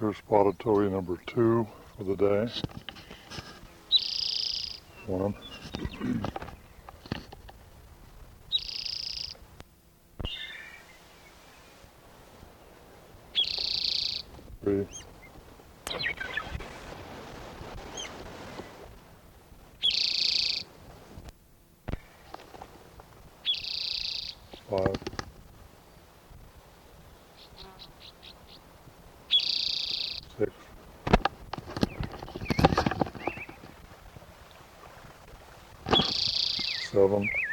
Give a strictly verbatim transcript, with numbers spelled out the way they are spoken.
Here's spotted towhee number two for the day. One, three, five, six, seven,